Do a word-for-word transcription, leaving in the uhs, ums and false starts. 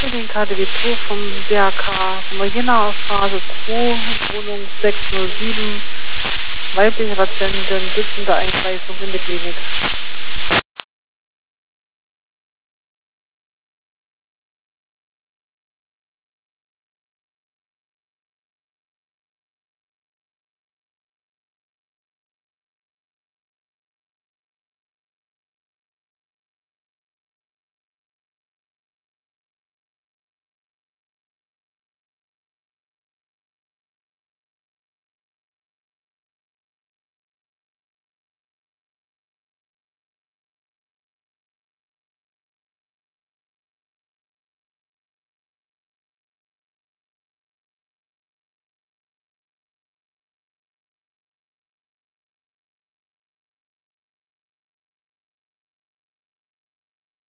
den K D W zwei vom D H K von Regina aus Phase zwei, Wohnung sechshundertsieben, weibliche Patientin, sitzende Eingreifung in der Klinik.